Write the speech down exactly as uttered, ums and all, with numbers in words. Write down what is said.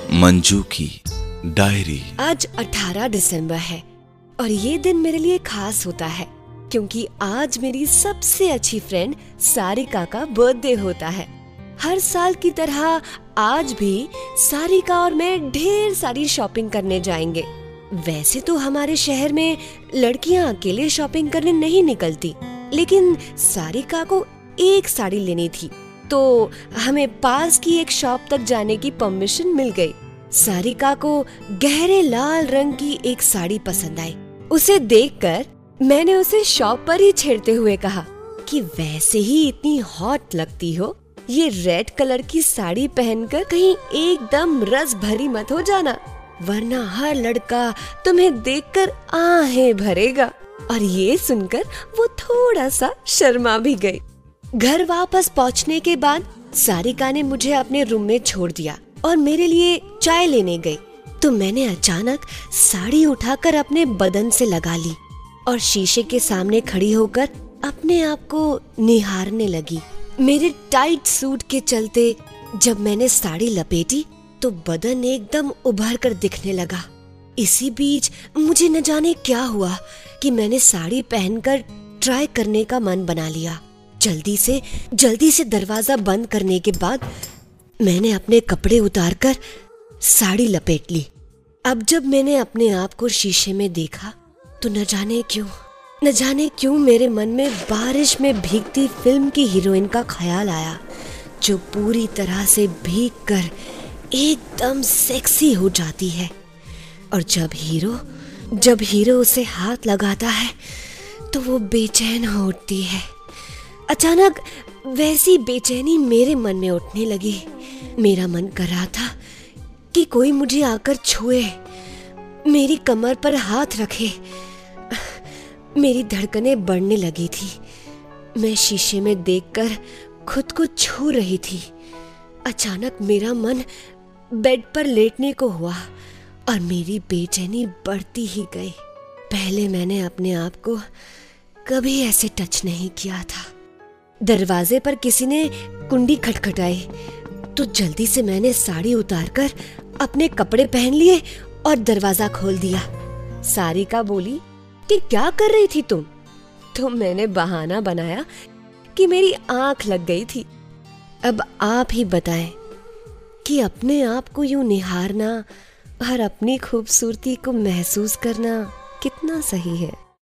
मंजू की डायरी। आज अठारह दिसंबर है और ये दिन मेरे लिए खास होता है क्योंकि आज मेरी सबसे अच्छी फ्रेंड सारिका का बर्थडे होता है। हर साल की तरह आज भी सारिका और मैं ढेर सारी शॉपिंग करने जाएंगे। वैसे तो हमारे शहर में लड़कियां अकेले शॉपिंग करने नहीं निकलती, लेकिन सारिका को एक साड़ी लेनी थी तो हमें पास की एक शॉप तक जाने की परमिशन मिल गई। सारिका को गहरे लाल रंग की एक साड़ी पसंद आई। उसे देखकर मैंने उसे शॉप पर ही छेड़ते हुए कहा कि वैसे ही इतनी हॉट लगती हो, ये रेड कलर की साड़ी पहनकर कहीं एकदम रस भरी मत हो जाना, वरना हर लड़का तुम्हें देखकर आहें भरेगा। और ये सुनकर वो थोड़ा सा शर्मा भी गई। घर वापस पहुंचने के बाद सारिका ने मुझे अपने रूम में छोड़ दिया और मेरे लिए चाय लेने गई तो मैंने अचानक साड़ी उठाकर अपने बदन से लगा ली और शीशे के सामने खड़ी होकर अपने आप को निहारने लगी। मेरे टाइट सूट के चलते जब मैंने साड़ी लपेटी तो बदन एकदम उभर कर दिखने लगा। इसी बीच मुझे न जाने क्या हुआ कि मैंने साड़ी पहनकर ट्राई करने का मन बना लिया। जल्दी से जल्दी से दरवाजा बंद करने के बाद मैंने अपने कपड़े उतारकर साड़ी लपेट ली। अब जब मैंने अपने आप को शीशे में देखा तो न जाने क्यों न जाने क्यों मेरे मन में बारिश में भीगती फिल्म की हीरोइन का ख्याल आया, जो पूरी तरह से भीगकर एकदम सेक्सी हो जाती है। और जब हीरो जब हीरो उसे हाथ लगाता है तो वो बेचैन हो उठती है। अचानक वैसी बेचैनी मेरे मन में उठने लगी। मेरा मन कर रहा था कि कोई मुझे आकर छुए, मेरी कमर पर हाथ रखे। मेरी धड़कनें बढ़ने लगी थी। मैं शीशे में देखकर खुद को छू रही थी। अचानक मेरा मन बेड पर लेटने को हुआ और मेरी बेचैनी बढ़ती ही गई। पहले मैंने अपने आप को कभी ऐसे टच नहीं किया था। दरवाजे पर किसी ने कुंडी खटखटाई तो जल्दी से मैंने साड़ी उतारकर अपने कपड़े पहन लिए और दरवाजा खोल दिया। सारिका बोली कि क्या कर रही थी तुम? तो मैंने बहाना बनाया कि मेरी आंख लग गई थी। अब आप ही बताएं कि अपने आप को यूं निहारना और अपनी खूबसूरती को महसूस करना कितना सही है।